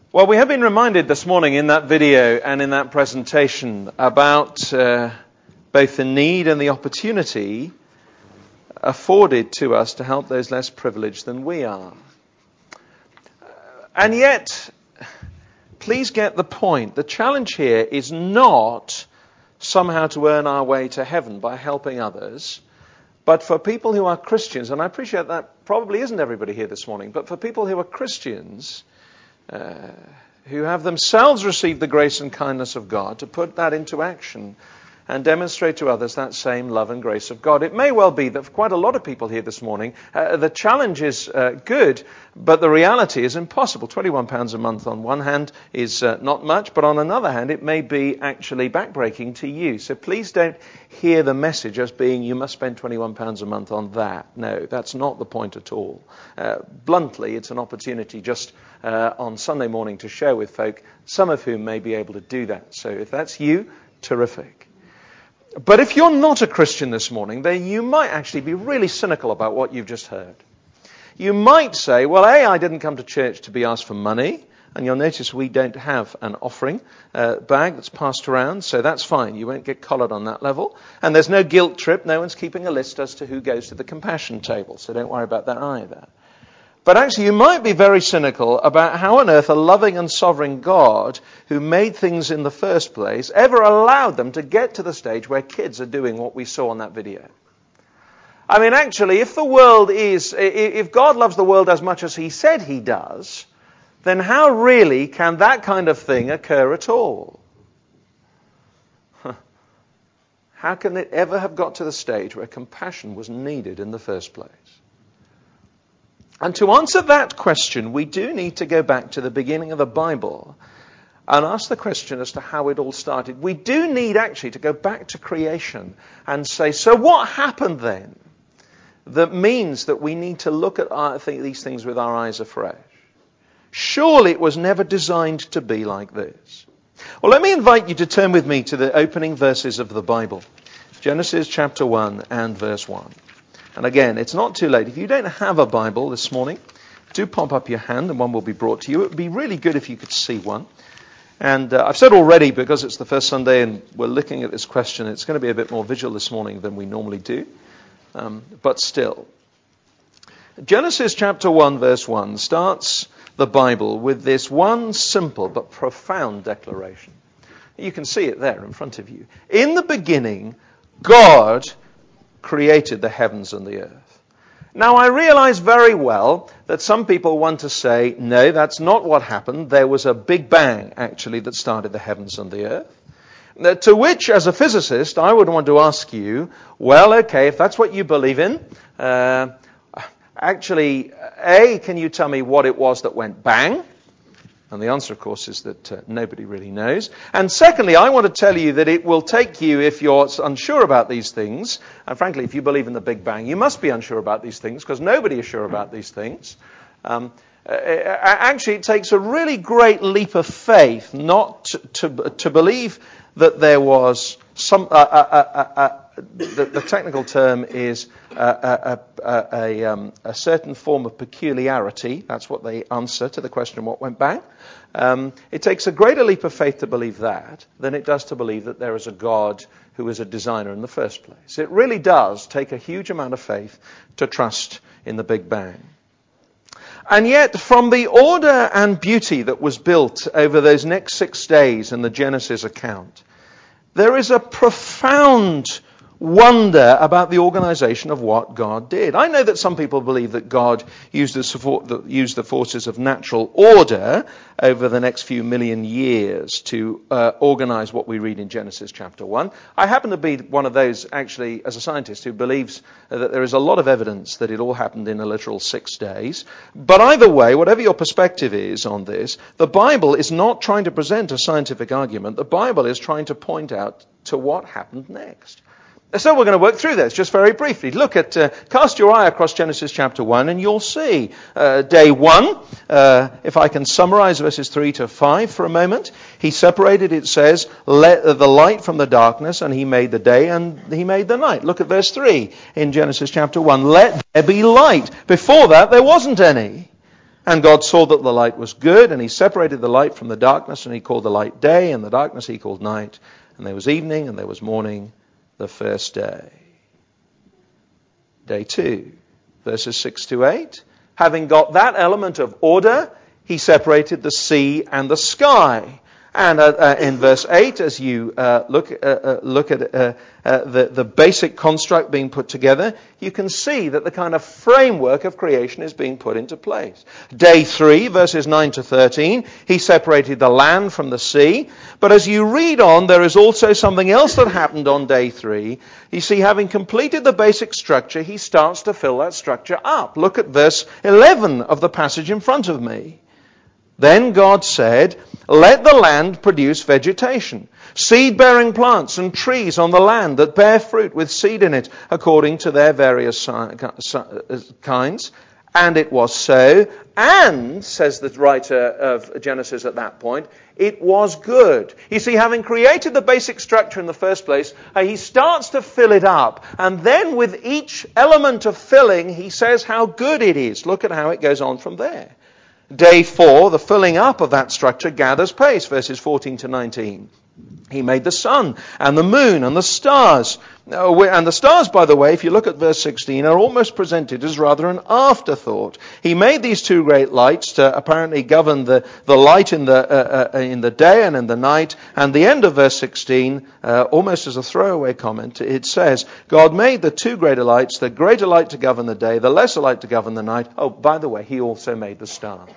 Well, we have been reminded this morning in that video and in that presentation about both the need and the opportunity afforded to us to help those less privileged than we are. And yet, please get the point. The challenge here is not somehow to earn our way to heaven by helping others, but for people who are Christians, and I appreciate that probably isn't everybody here this morning, but for people who are Christians, who have themselves received the grace and kindness of God, to put that into action and demonstrate to others that same love and grace of God. It may well be that for quite a lot of people here this morning, the challenge is good, but the reality is impossible. £21 a month on one hand is not much, but on another hand, it may be actually backbreaking to you. So please don't hear the message as being you must spend £21 a month on that. No, that's not the point at all. Bluntly, it's an opportunity just on Sunday morning to share with folk, some of whom may be able to do that. So if that's you, terrific. But if you're not a Christian this morning, then you might actually be really cynical about what you've just heard. You might say, well, I didn't come to church to be asked for money. And you'll notice we don't have an offering bag that's passed around, so that's fine. You won't get collared on that level. And there's no guilt trip. No one's keeping a list as to who goes to the compassion table, so don't worry about that either. But actually, you might be very cynical about how on earth a loving and sovereign God, who made things in the first place, ever allowed them to get to the stage where kids are doing what we saw on that video. I mean, actually, if God loves the world as much as he said he does, then how really can that kind of thing occur at all? How can it ever have got to the stage where compassion was needed in the first place? And to answer that question, we do need to go back to the beginning of the Bible and ask the question as to how it all started. We do need actually to go back to creation and say, so what happened then that means that we need to look at these things with our eyes afresh? Surely it was never designed to be like this. Well, let me invite you to turn with me to the opening verses of the Bible. Genesis chapter 1 and verse 1. And again, it's not too late. If you don't have a Bible this morning, do pop up your hand and one will be brought to you. It would be really good if you could see one. And I've said already, because it's the first Sunday and we're looking at this question, it's going to be a bit more visual this morning than we normally do. But still. Genesis chapter 1 verse 1 starts the Bible with this one simple but profound declaration. You can see it there in front of you. In the beginning, God created the heavens and the earth. Now, I realize very well that some people want to say, no, that's not what happened. There was a big bang, actually, that started the heavens and the earth. To which, as a physicist, I would want to ask you, well, okay, if that's what you believe in, actually, A, can you tell me what it was that went bang? And the answer, of course, is that nobody really knows. And secondly, I want to tell you that it will take you, if you're unsure about these things, and frankly, if you believe in the Big Bang, you must be unsure about these things, because nobody is sure about these things. Actually, it takes a really great leap of faith not to believe that there was some... The technical term is a certain form of peculiarity. That's what they answer to the question, what went bang? It takes a greater leap of faith to believe that than it does to believe that there is a God who is a designer in the first place. It really does take a huge amount of faith to trust in the Big Bang. And yet, from the order and beauty that was built over those next 6 days in the Genesis account, there is a profound wonder about the organization of what God did. I know that some people believe that God used the forces of natural order over the next few million years to organize what we read in Genesis chapter 1. I happen to be one of those, actually, as a scientist, who believes that there is a lot of evidence that it all happened in a literal 6 days. But either way, whatever your perspective is on this, the Bible is not trying to present a scientific argument. The Bible is trying to point out to what happened next. So we're going to work through this just very briefly. Look at, cast your eye across Genesis chapter 1 and you'll see day 1, if I can summarize verses 3 to 5 for a moment. He separated, it says, let the light from the darkness, and he made the day and he made the night. Look at verse 3 in Genesis chapter 1. Let there be light. Before that, there wasn't any. And God saw that the light was good, and he separated the light from the darkness, and he called the light day, and the darkness he called night. And there was evening, and there was morning, the first day. Day 2, verses 6 to 8. Having got that element of order, he separated the sea and the sky. And in verse 8, as you look at the basic construct being put together, you can see that the kind of framework of creation is being put into place. Day 3, verses 9 to 13, he separated the land from the sea. But as you read on, there is also something else that happened on day 3. You see, having completed the basic structure, he starts to fill that structure up. Look at verse 11 of the passage in front of me. Then God said, "Let the land produce vegetation, seed-bearing plants and trees on the land that bear fruit with seed in it, according to their various kinds." And it was so. And, says the writer of Genesis at that point, it was good. You see, having created the basic structure in the first place, he starts to fill it up. And then with each element of filling, he says how good it is. Look at how it goes on from there. Day 4, the filling up of that structure gathers pace, verses 14 to 19. He made the sun and the moon and the stars. And the stars, by the way, if you look at verse 16, are almost presented as rather an afterthought. He made these two great lights to apparently govern the light in the day and in the night. And the end of verse 16, almost as a throwaway comment, it says, God made the two greater lights, the greater light to govern the day, the lesser light to govern the night. Oh, by the way, he also made the stars.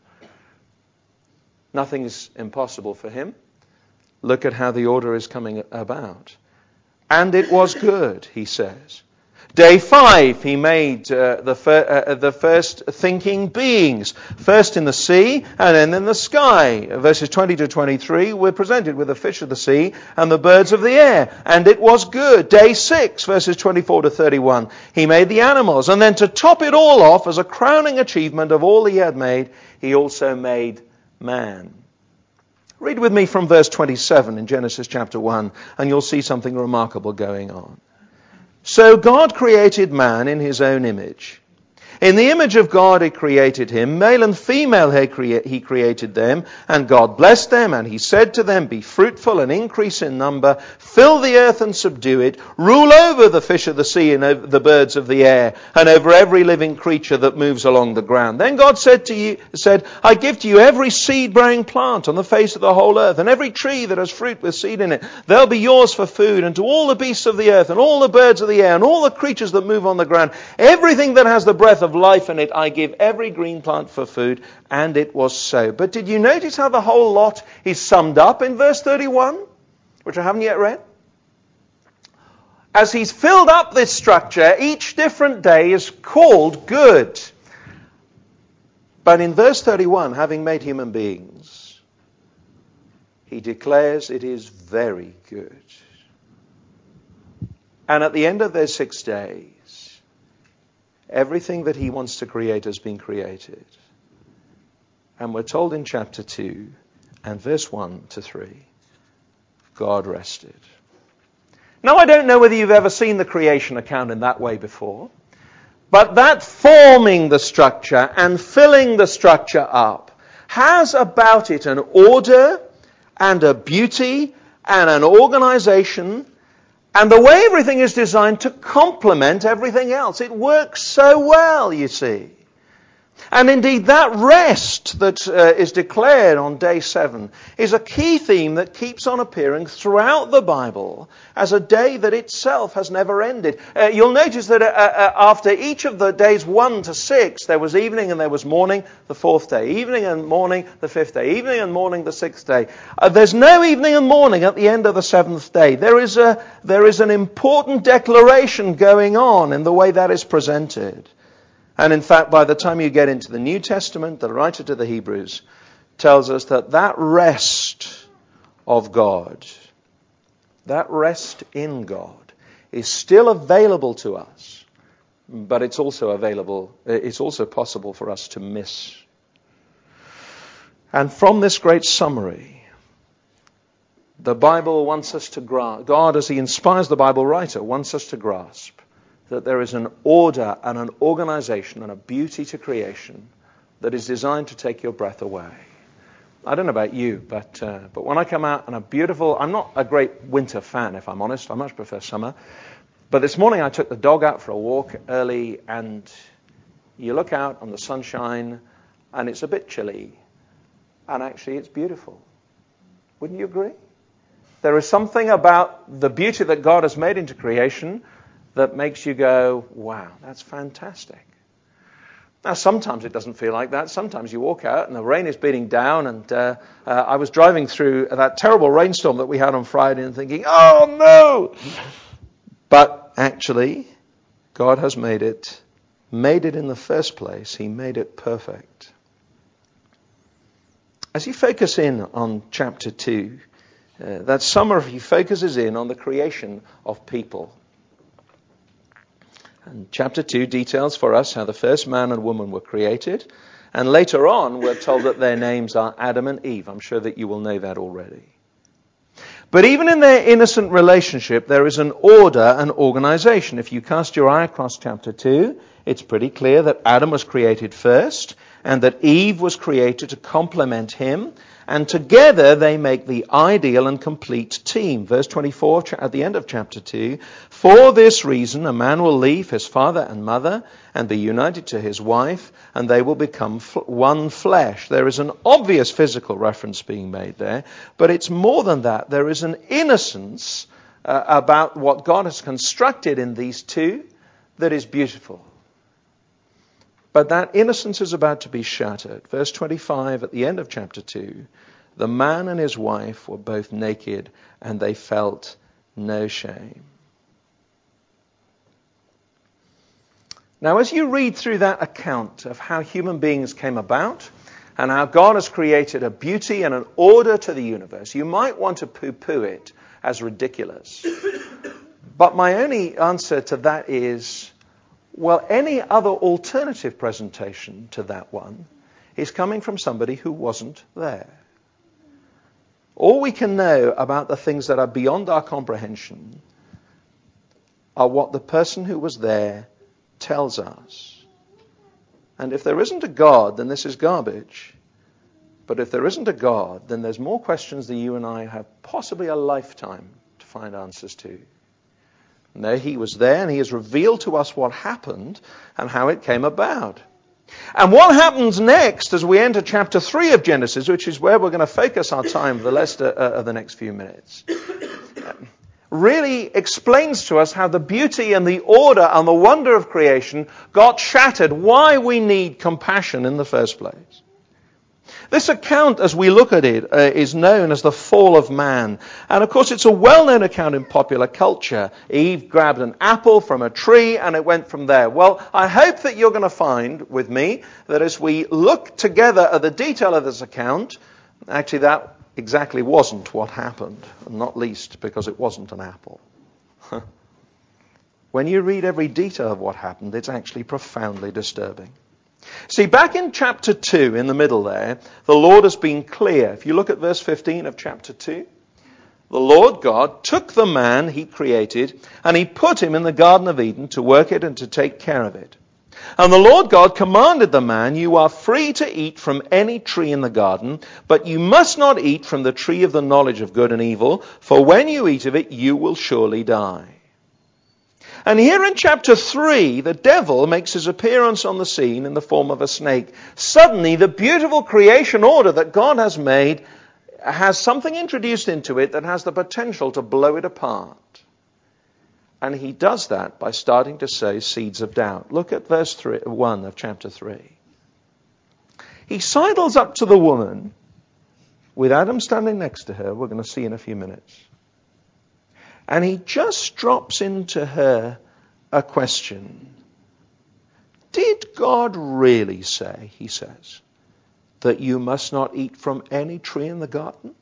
Nothing is impossible for him. Look at how the order is coming about. And it was good, he says. Day 5, he made the first thinking beings. First in the sea and then in the sky. Verses 20 to 23, we're presented with the fish of the sea and the birds of the air. And it was good. Day 6, verses 24 to 31, he made the animals. And then to top it all off, as a crowning achievement of all he had made, he also made man. Read with me from verse 27 in Genesis chapter 1, and you'll see something remarkable going on. So God created man in his own image. In the image of God he created him, male and female he created them, and God blessed them, and he said to them, be fruitful and increase in number, fill the earth and subdue it, rule over the fish of the sea and over the birds of the air, and over every living creature that moves along the ground. Then God said, I give to you every seed-bearing plant on the face of the whole earth, and every tree that has fruit with seed in it. They'll be yours for food, and to all the beasts of the earth, and all the birds of the air, and all the creatures that move on the ground, everything that has the breath of life in it, I give every green plant for food. And it was so. But did you notice how the whole lot is summed up in verse 31, which I haven't yet read? As he's filled up this structure, each different day is called good. But in verse 31, having made human beings, he declares it is very good. And at the end of those 6 days, everything that he wants to create has been created. And we're told in chapter 2 and verse 1 to 3, God rested. Now, I don't know whether you've ever seen the creation account in that way before, but that forming the structure and filling the structure up has about it an order and a beauty and an organization and the way everything is designed to complement everything else. It works so well, you see. And indeed, that rest that is declared on day 7 is a key theme that keeps on appearing throughout the Bible as a day that itself has never ended. You'll notice that after each of the days 1 to 6, there was evening and there was morning the 4th day, evening and morning the 5th day, evening and morning the 6th day. There's no evening and morning at the end of the 7th day. There is an important declaration going on in the way that is presented. And in fact, by the time you get into the New Testament, the writer to the Hebrews tells us that rest of God, that rest in God, is still available to us, but it's also possible for us to miss. And from this great summary, the Bible wants us to grasp, God, as he inspires the Bible writer, wants us to grasp that there is an order and an organization and a beauty to creation that is designed to take your breath away. I don't know about you, but when I come out on a beautiful... I'm not a great winter fan, if I'm honest. I much prefer summer. But this morning I took the dog out for a walk early, and you look out on the sunshine, and it's a bit chilly. And actually it's beautiful. Wouldn't you agree? There is something about the beauty that God has made into creation that makes you go, wow, that's fantastic. Now, sometimes it doesn't feel like that. Sometimes you walk out and the rain is beating down, and I was driving through that terrible rainstorm that we had on Friday and thinking, oh no! But actually, God has made it in the first place. He made it perfect. As you focus in on chapter 2, that summary focuses in on the creation of people. And chapter 2 details for us how the first man and woman were created. And later on, we're told that their names are Adam and Eve. I'm sure that you will know that already. But even in their innocent relationship, there is an order and organization. If you cast your eye across chapter 2, it's pretty clear that Adam was created first, and that Eve was created to complement him. And together they make the ideal and complete team. Verse 24 at the end of chapter 2. For this reason, a man will leave his father and mother and be united to his wife, and they will become one flesh. There is an obvious physical reference being made there, but it's more than that. There is an innocence about what God has constructed in these two that is beautiful. But that innocence is about to be shattered. Verse 25 at the end of chapter 2, the man and his wife were both naked and they felt no shame. Now, as you read through that account of how human beings came about and how God has created a beauty and an order to the universe, you might want to poo-poo it as ridiculous. But my only answer to that is, well, any other alternative presentation to that one is coming from somebody who wasn't there. All we can know about the things that are beyond our comprehension are what the person who was there tells us. And if there isn't a God, then this is garbage. But if there isn't a God, then there's more questions than you and I have possibly a lifetime to find answers to. No, he was there, and he has revealed to us what happened and how it came about. And what happens next as we enter chapter 3 of Genesis, which is where we're going to focus our time for the rest of the next few minutes, really explains to us how the beauty and the order and the wonder of creation got shattered, why we need compassion in the first place. This account, as we look at it, is known as the fall of man. And of course, it's a well-known account in popular culture. Eve grabbed an apple from a tree and it went from there. Well, I hope that you're going to find with me that as we look together at the detail of this account, actually that exactly wasn't what happened, not least because it wasn't an apple. When you read every detail of what happened, it's actually profoundly disturbing. See, back in chapter 2, in the middle there, the Lord has been clear. If you look at verse 15 of chapter 2, the Lord God took the man he created and he put him in the Garden of Eden to work it and to take care of it. And the Lord God commanded the man, you are free to eat from any tree in the garden, but you must not eat from the tree of the knowledge of good and evil, for when you eat of it, you will surely die. And here in chapter 3, the devil makes his appearance on the scene in the form of a snake. Suddenly, the beautiful creation order that God has made has something introduced into it that has the potential to blow it apart. And he does that by starting to sow seeds of doubt. Look at verse 1 of chapter 3. He sidles up to the woman with Adam standing next to her. We're going to see in a few minutes. And he just drops into her a question. Did God really say, he says, that you must not eat from any tree in the garden?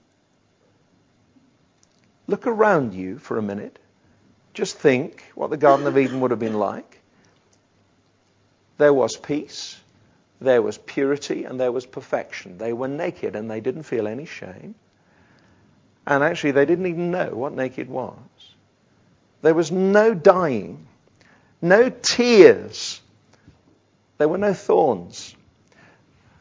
Look around you for a minute. Just think what the Garden of Eden would have been like. There was peace, there was purity, and there was perfection. They were naked and they didn't feel any shame. And actually, they didn't even know what naked was. There was no dying, no tears. There were no thorns.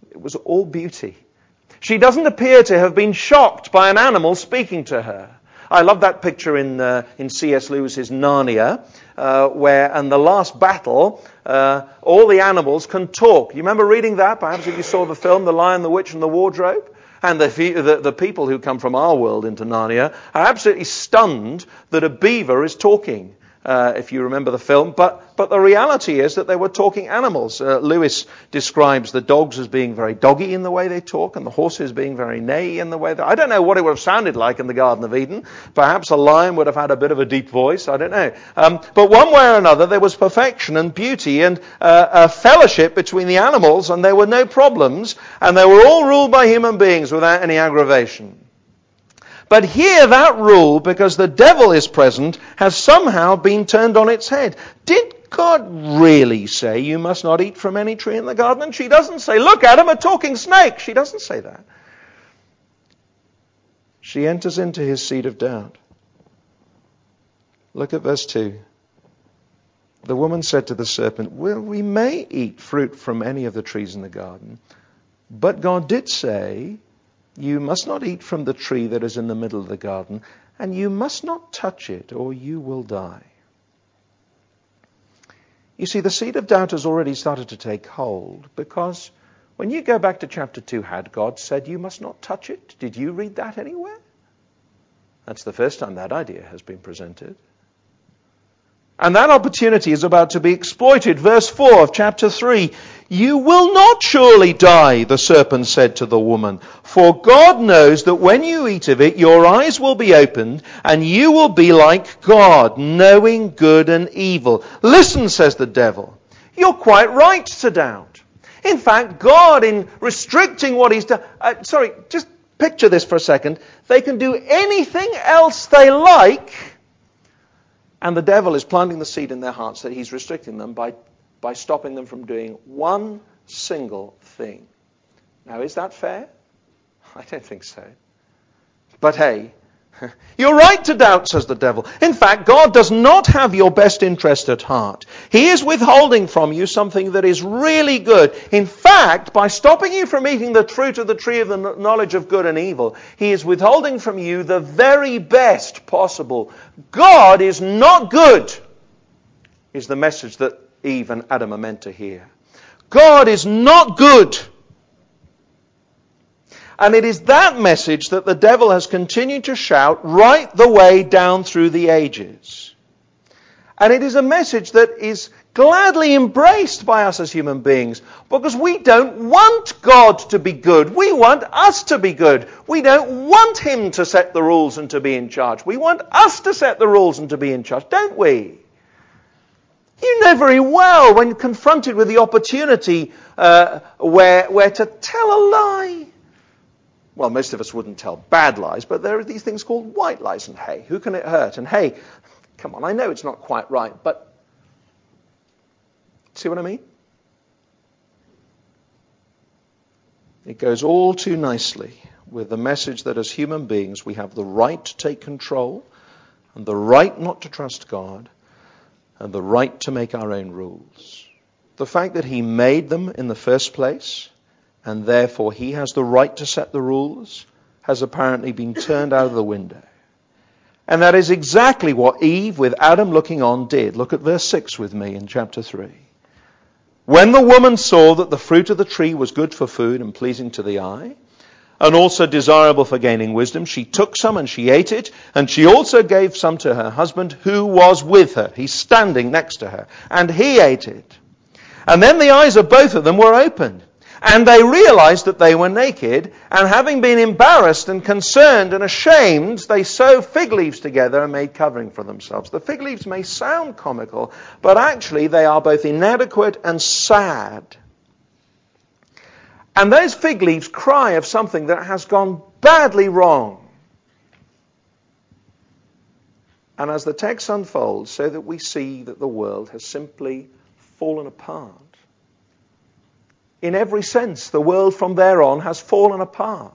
It was all beauty. She doesn't appear to have been shocked by an animal speaking to her. I love that picture in C.S. Lewis's Narnia, where in the last battle, all the animals can talk. You remember reading that? Perhaps if you saw the film, The Lion, the Witch, and the Wardrobe? And the people who come from our world into Narnia are absolutely stunned that a beaver is talking, if you remember the film. But the reality is that they were talking animals. Lewis describes the dogs as being very doggy in the way they talk, and the horses being very neigh in the way I don't know what it would have sounded like in the Garden of Eden. Perhaps a lion would have had a bit of a deep voice. I don't know. But one way or another, there was perfection and beauty and a fellowship between the animals, and there were no problems, and they were all ruled by human beings without any aggravation. But here that rule, because the devil is present, has somehow been turned on its head. Did God really say you must not eat from any tree in the garden? And she doesn't say, look at him, a talking snake. She doesn't say that. She enters into his seed of doubt. Look at verse 2. The woman said to the serpent, well, we may eat fruit from any of the trees in the garden, but God did say, you must not eat from the tree that is in the middle of the garden, and you must not touch it, or you will die. You see, the seed of doubt has already started to take hold, because when you go back to chapter 2, had God said you must not touch it? Did you read that anywhere? That's the first time that idea has been presented. And that opportunity is about to be exploited. Verse 4 of chapter 3. You will not surely die, the serpent said to the woman, for God knows that when you eat of it, your eyes will be opened, and you will be like God, knowing good and evil. Listen, says the devil, you're quite right to doubt. In fact, God, in restricting what he's done... just picture this for a second. They can do anything else they like... And the devil is planting the seed in their hearts that he's restricting them by stopping them from doing one single thing. Now, is that fair? I don't think so. But hey, you're right to doubt, says the devil. In fact, God does not have your best interest at heart. He is withholding from you something that is really good. In fact, by stopping you from eating the fruit of the tree of the knowledge of good and evil, he is withholding from you the very best possible. God is not good, is the message that Eve and Adam are meant to hear. God is not good. And it is that message that the devil has continued to shout right the way down through the ages. And it is a message that is gladly embraced by us as human beings, because we don't want God to be good. We want us to be good. We don't want him to set the rules and to be in charge. We want us to set the rules and to be in charge, don't we? You know very well when confronted with the opportunity where to tell a lie. Well, most of us wouldn't tell bad lies, but there are these things called white lies. And hey, who can it hurt? And hey, come on, I know it's not quite right, but see what I mean? It goes all too nicely with the message that as human beings we have the right to take control and the right not to trust God and the right to make our own rules. The fact that he made them in the first place, and therefore he has the right to set the rules, has apparently been turned out of the window. And that is exactly what Eve, with Adam looking on, did. Look at verse 6 with me in chapter 3. When the woman saw that the fruit of the tree was good for food and pleasing to the eye, and also desirable for gaining wisdom, she took some and she ate it, and she also gave some to her husband who was with her. He's standing next to her, and he ate it. And then the eyes of both of them were opened. And they realized that they were naked, and having been embarrassed and concerned and ashamed, they sewed fig leaves together and made covering for themselves. The fig leaves may sound comical, but actually they are both inadequate and sad. And those fig leaves cry of something that has gone badly wrong. And as the text unfolds, so that we see that the world has simply fallen apart. In every sense, the world from there on has fallen apart.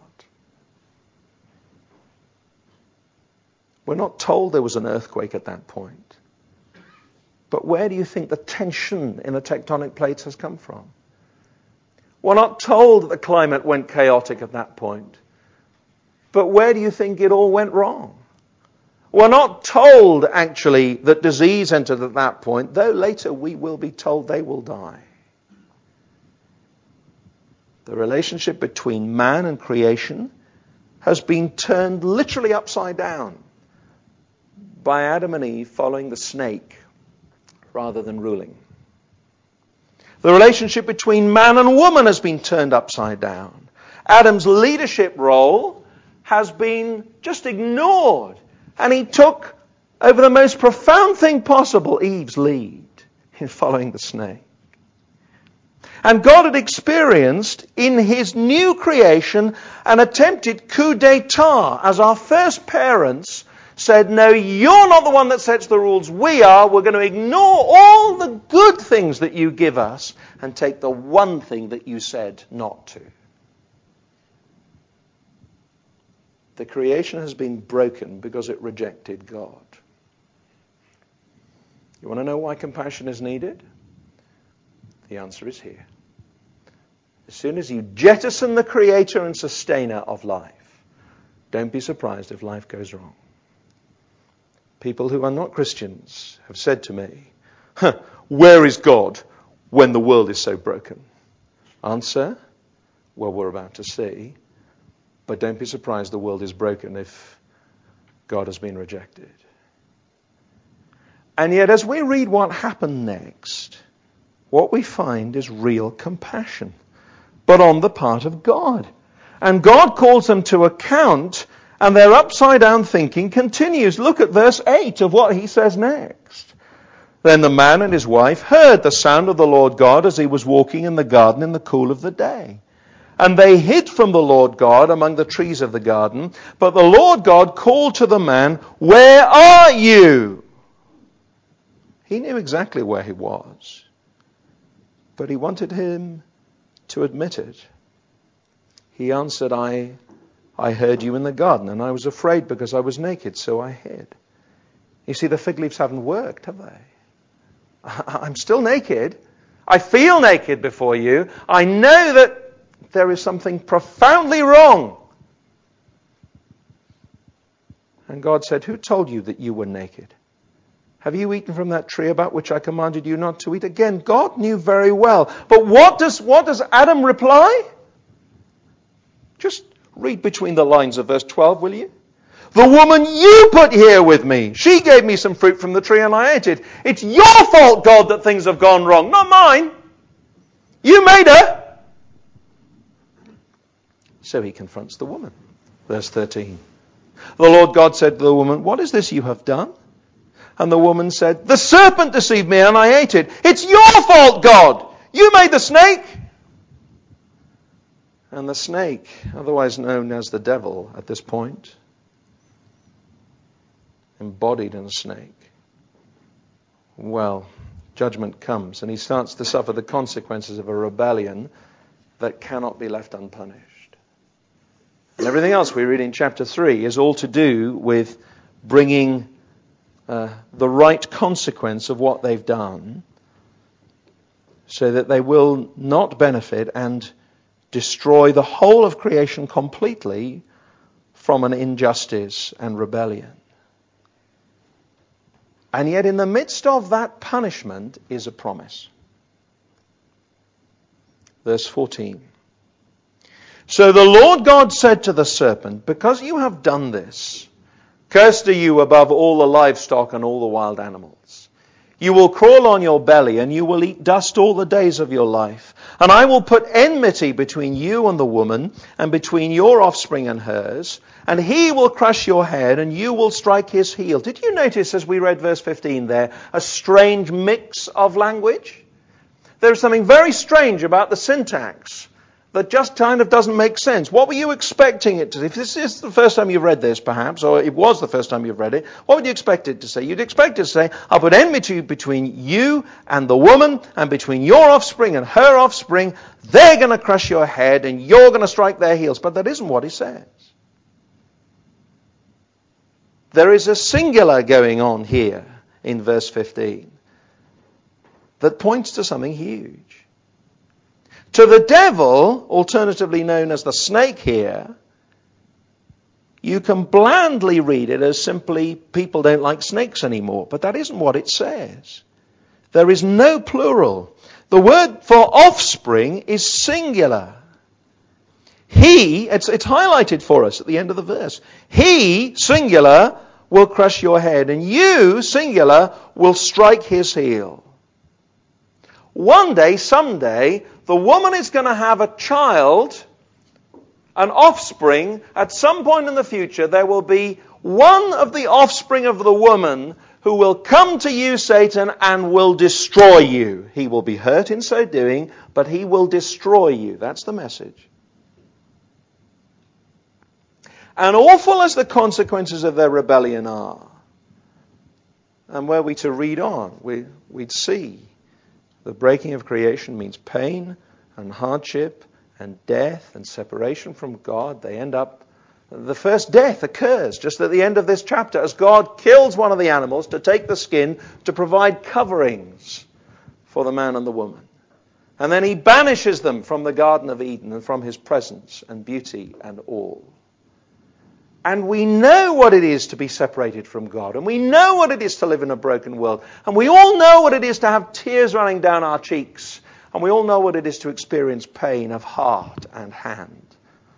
We're not told there was an earthquake at that point. But where do you think the tension in the tectonic plates has come from? We're not told that the climate went chaotic at that point. But where do you think it all went wrong? We're not told, actually, that disease entered at that point, though later we will be told they will die. The relationship between man and creation has been turned literally upside down by Adam and Eve following the snake rather than ruling. The relationship between man and woman has been turned upside down. Adam's leadership role has been just ignored. And he took, over the most profound thing possible, Eve's lead in following the snake. And God had experienced in his new creation an attempted coup d'etat as our first parents said, no, you're not the one that sets the rules, we are. We're going to ignore all the good things that you give us and take the one thing that you said not to. The creation has been broken because it rejected God. You want to know why compassion is needed? The answer is here. As soon as you jettison the creator and sustainer of life, don't be surprised if life goes wrong. People who are not Christians have said to me, where is God when the world is so broken? Answer, well, we're about to see. But don't be surprised the world is broken if God has been rejected. And yet as we read what happened next, what we find is real compassion, but on the part of God. And God calls them to account, and their upside down thinking continues. Look at verse 8 of what he says next. Then the man and his wife heard the sound of the Lord God as he was walking in the garden in the cool of the day. And they hid from the Lord God among the trees of the garden. But the Lord God called to the man, where are you? He knew exactly where he was. But he wanted him to admit it. He answered, I heard you in the garden, and I was afraid because I was naked, so I hid. You see, the fig leaves haven't worked, have they? I'm still naked. I feel naked before you. I know that there is something profoundly wrong. And God said, who told you that you were naked? Have you eaten from that tree about which I commanded you not to eat? Again, God knew very well. But what does Adam reply? Just read between the lines of verse 12, will you? The woman you put here with me, she gave me some fruit from the tree and I ate it. It's your fault, God, that things have gone wrong, not mine. You made her. So he confronts the woman. Verse 13. The Lord God said to the woman, what is this you have done? And the woman said, the serpent deceived me and I ate it. It's your fault, God. You made the snake. And the snake, otherwise known as the devil at this point, embodied in a snake. Well, judgment comes and he starts to suffer the consequences of a rebellion that cannot be left unpunished. And everything else we read in chapter 3 is all to do with bringing the right consequence of what they've done so that they will not benefit and destroy the whole of creation completely from an injustice and rebellion. And yet in the midst of that punishment is a promise. Verse 14. So the Lord God said to the serpent, because you have done this, cursed are you above all the livestock and all the wild animals. You will crawl on your belly and you will eat dust all the days of your life. And I will put enmity between you and the woman and between your offspring and hers. And he will crush your head and you will strike his heel. Did you notice as we read verse 15 there, a strange mix of language? There's something very strange about the syntax that just kind of doesn't make sense. What were you expecting it to say? If this is the first time you've read this, perhaps, or it was the first time you've read it, what would you expect it to say? You'd expect it to say, I'll put enmity between you and the woman, and between your offspring and her offspring. They're going to crush your head, and you're going to strike their heels. But that isn't what he says. There is a singular going on here in verse 15 that points to something huge. To the devil, alternatively known as the snake here, you can blandly read it as simply people don't like snakes anymore. But that isn't what it says. There is no plural. The word for offspring is singular. He, it's highlighted for us at the end of the verse. He, singular, will crush your head, and you, singular, will strike his heel. One day, someday, the woman is going to have a child, an offspring. At some point in the future, there will be one of the offspring of the woman who will come to you, Satan, and will destroy you. He will be hurt in so doing, but he will destroy you. That's the message. And awful as the consequences of their rebellion are, and were we to read on, we'd see the breaking of creation means pain and hardship and death and separation from God. They end up, the first death occurs just at the end of this chapter as God kills one of the animals to take the skin to provide coverings for the man and the woman. And then he banishes them from the Garden of Eden and from his presence and beauty and all. And we know what it is to be separated from God. And we know what it is to live in a broken world. And we all know what it is to have tears running down our cheeks. And we all know what it is to experience pain of heart and hand.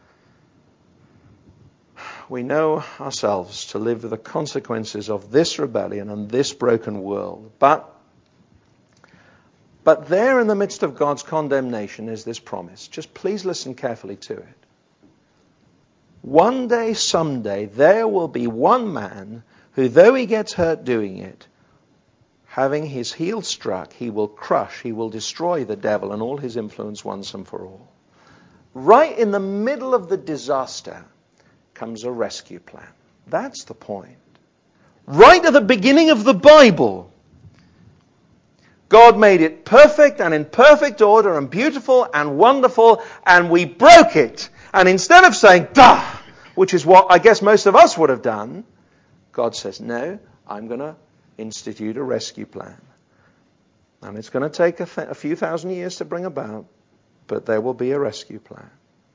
We know ourselves to live with the consequences of this rebellion and this broken world. But there in the midst of God's condemnation is this promise. Just please listen carefully to it. One day, someday, there will be one man who, though he gets hurt doing it, having his heel struck, he will crush, he will destroy the devil and all his influence once and for all. Right in the middle of the disaster comes a rescue plan. That's the point. Right at the beginning of the Bible, God made it perfect and in perfect order and beautiful and wonderful, and we broke it. And instead of saying, duh, which is what I guess most of us would have done, God says, no, I'm going to institute a rescue plan. And it's going to take a few thousand years to bring about, but there will be a rescue plan.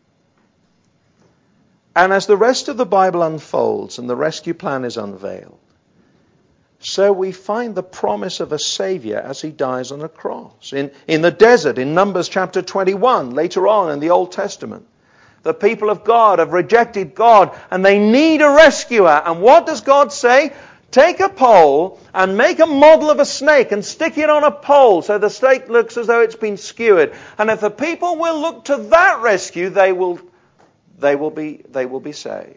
And as the rest of the Bible unfolds and the rescue plan is unveiled, so we find the promise of a Savior as he dies on a cross. In the desert, in Numbers chapter 21, later on in the Old Testament, the people of God have rejected God and they need a rescuer. And what does God say? Take a pole and make a model of a snake and stick it on a pole so the snake looks as though it's been skewered. And if the people will look to that rescue, they will be saved.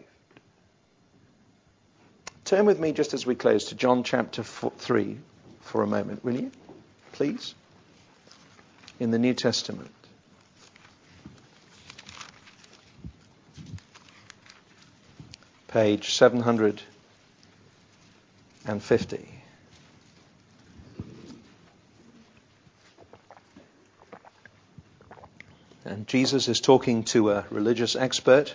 Turn with me just as we close to John chapter 3 for a moment, will you? Please. In the New Testament. Page 750. And Jesus is talking to a religious expert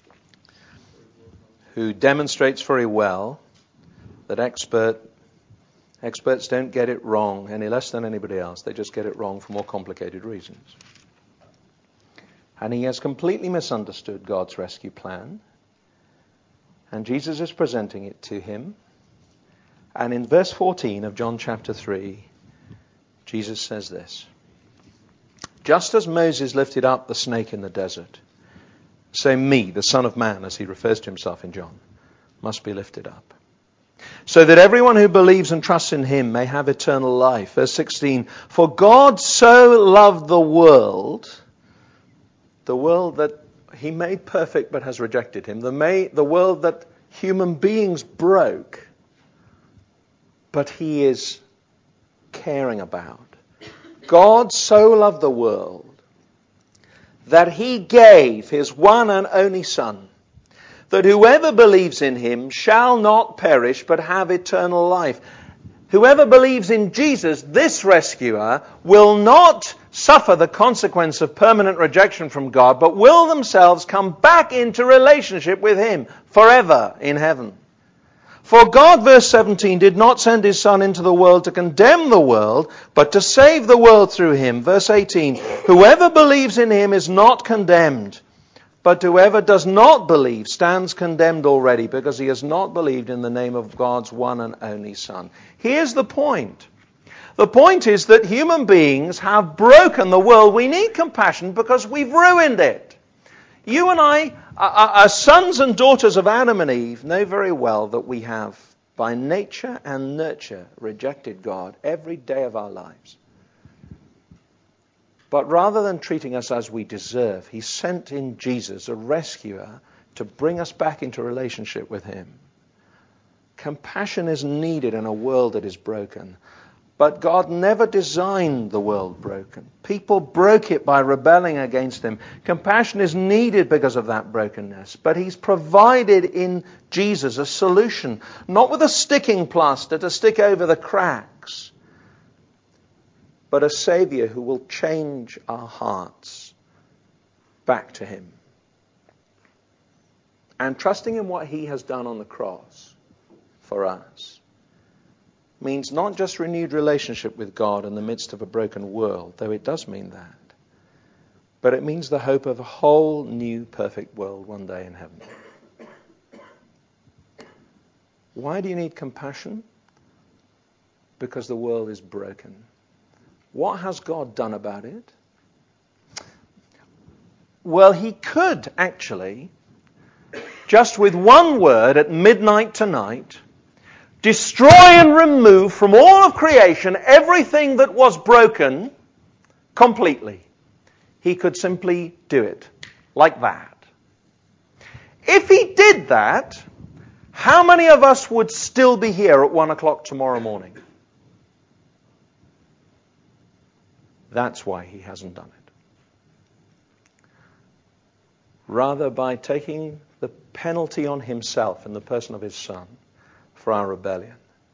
who demonstrates very well that experts don't get it wrong any less than anybody else. They just get it wrong for more complicated reasons. And he has completely misunderstood God's rescue plan. And Jesus is presenting it to him. And in verse 14 of John chapter 3, Jesus says this. Just as Moses lifted up the snake in the desert, so me, the Son of Man, as he refers to himself in John, must be lifted up. So that everyone who believes and trusts in him may have eternal life. Verse 16, for God so loved the world that he made perfect but has rejected him, the world that human beings broke, but he is caring about. God so loved the world that he gave his one and only Son, that whoever believes in him shall not perish but have eternal life. Whoever believes in Jesus, this rescuer, will not suffer the consequence of permanent rejection from God, but will themselves come back into relationship with him forever in heaven. For God, verse 17, did not send his Son into the world to condemn the world, but to save the world through him. Verse 18, whoever believes in him is not condemned, but whoever does not believe stands condemned already, because he has not believed in the name of God's one and only Son. Here's the point. The point is that human beings have broken the world. We need compassion because we've ruined it. You and I, as sons and daughters of Adam and Eve, know very well that we have, by nature and nurture, rejected God every day of our lives. But rather than treating us as we deserve, he sent in Jesus, a rescuer, to bring us back into relationship with him. Compassion is needed in a world that is broken. But God never designed the world broken. People broke it by rebelling against him. Compassion is needed because of that brokenness. But he's provided in Jesus a solution, not with a sticking plaster to stick over the cracks, but a Savior who will change our hearts back to him. And trusting in what he has done on the cross for us means not just renewed relationship with God in the midst of a broken world, though it does mean that, but it means the hope of a whole new perfect world one day in heaven. Why do you need compassion? Because the world is broken. What has God done about it? Well, he could actually, just with one word at midnight tonight, destroy and remove from all of creation everything that was broken completely. He could simply do it like that. If he did that, how many of us would still be here at 1 o'clock tomorrow morning? That's why he hasn't done it. Rather, by taking the penalty on himself in the person of his Son for our rebellion,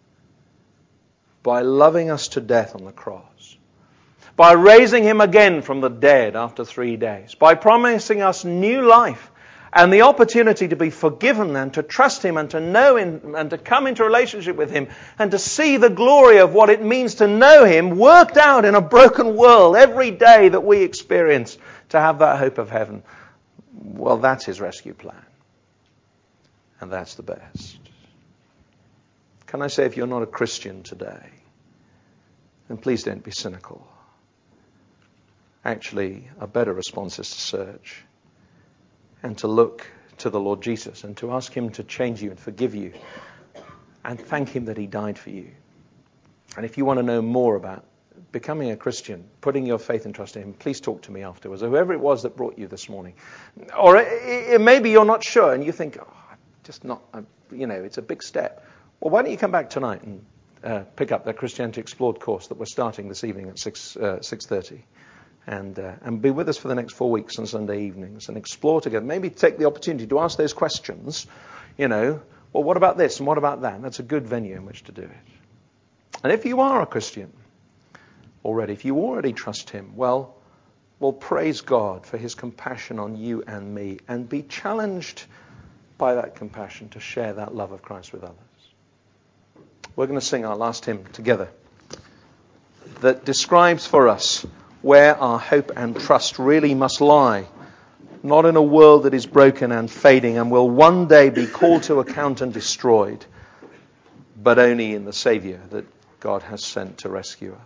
by loving us to death on the cross, by raising him again from the dead after 3 days, by promising us new life and the opportunity to be forgiven and to trust him and to know him and to come into relationship with him and to see the glory of what it means to know him worked out in a broken world every day that we experience, to have that hope of heaven. Well, that's his rescue plan. And that's the best. Can I say, if you're not a Christian today, then please don't be cynical. Actually, a better response is to search and to look to the Lord Jesus and to ask him to change you and forgive you and thank him that he died for you. And if you want to know more about becoming a Christian, putting your faith and trust in him, please talk to me afterwards, or whoever it was that brought you this morning. Or maybe you're not sure and you think, it's a big step. Well, why don't you come back tonight and pick up the Christianity Explored course that we're starting this evening at 6:30, and be with us for the next 4 weeks on Sunday evenings and explore together. Maybe take the opportunity to ask those questions. Well, what about this and what about that? That's a good venue in which to do it. And if you are a Christian already, if you already trust him, well, praise God for his compassion on you and me, and be challenged by that compassion to share that love of Christ with others. We're going to sing our last hymn together that describes for us where our hope and trust really must lie. Not in a world that is broken and fading and will one day be called to account and destroyed, but only in the Saviour that God has sent to rescue us.